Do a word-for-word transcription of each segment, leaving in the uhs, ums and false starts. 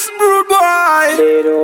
Mix Brood Boy.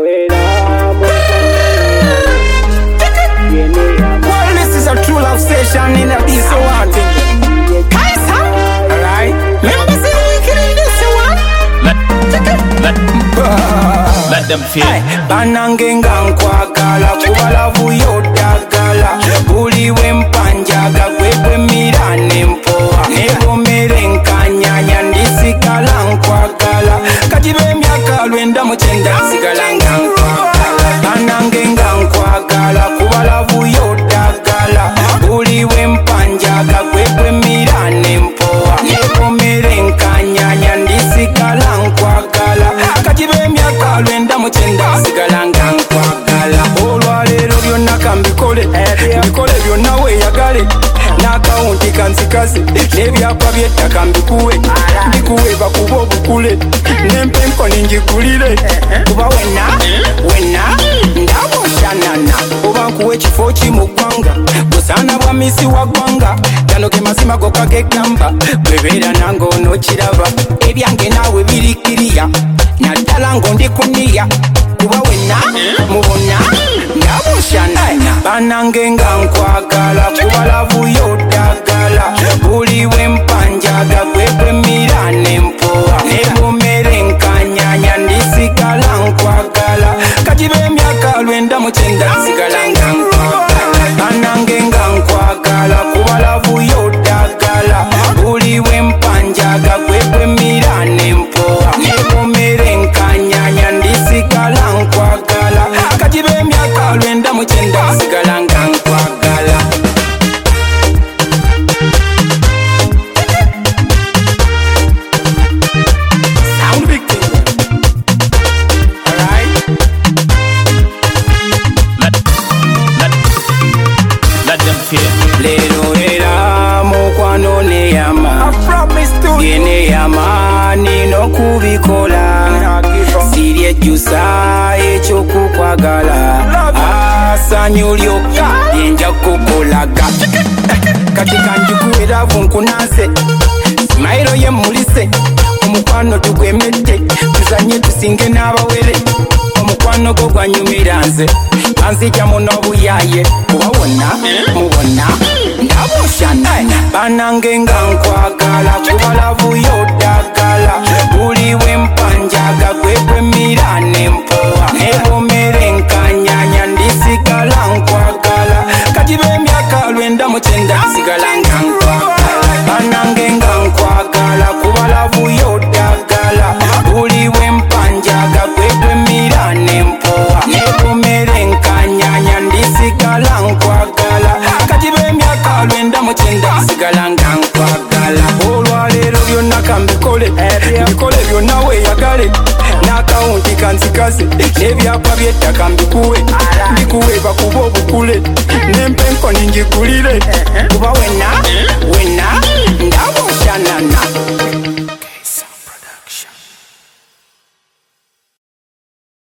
Well, this is a true love session in a piece of water. Alright, remember say we can do this one. Let, let, let them feel. Banangenga nkwagala kubala buyodagala buli wempanjaga gwekwe mirane mpoa nebomere nkanyanya ndisigala nkwagala kati b'emyaka lwenda mu kyenda nsigala nga nkwagala banangenga nkwagala kubala buyodagala buli wempanjaga gwekwe mirane mpoa nebomere nkanyanya ndisigala nkwagala kati b'emyaka lwenda mu kyenda nsigala nga nkwagala olwaleero byonna kambikole mbikole byonna weeyagale n'akawunti kanzikaze n'ebyapa by'ettaka mbikuwe mbikuwe bakuba obukule n'empenko ningigulire kuba wenna wenna ndaboshanana oba nkuwa ekifo ki mu ggwanga busaana bwa misi wa ggwanga gano ge mazima gokka gegamba bwebeera nange onookiraba ebyange naawe birikiriya naddala ng'ondi kuniya kuba wenna mubona ndaboshanana banange nga nkwagala kubala buyodagala buli wempanjaga gwekwe mirane mpoa nebomere nkanyanya ndisigala nkwagala kati b'emyaka lwenda mu kyenda nsigala nga nkwagala banange nga nkwagala kubala buyodagala buli wempanjaga gwekwe mirane mpoa nebomere nkanyanya ndisigala nkwagala kati b'emyaka lwenda mu kyenda nsigala nga nkwagala. Sound victim. Alright. Let, let, let them feel. Lero era mukwano neyama yeneyama nino kubikola siri ejjusa ekyokukwagala asanyu lyokka yenja kukolaga kati kanjikuweravu nkunanse simayiro ye mulise omukwano tugwemedde tuzanye tusinge n'abawere omukwano gwo gwanyumira nze anzija muno buyaye kuba wonna mubona ndaboshanana banange nga nkwagala kubala buyodagala buli wempanjaga gwekwe mirane mpoa nebomere nkanyanya ndisigala nkwagala kati b'emyaka lwenda mu kyenda nsigala nga nkwagala banange nga nkwagala kubala buyodagala buli wempanjaga gwekwe mirane mpoa nebomere nkanyanya ndisigala nkwagala kati b'emyaka lwenda mu kyenda nsigala nga nkwagala olwaleero byonna kambikole mbikole byonna weeyagale n'akawunti kanzikaze n'ebyapa by'ettaka mbikuwe mbikuwe bakuba obukule n'empenko ningigulire kuba wenna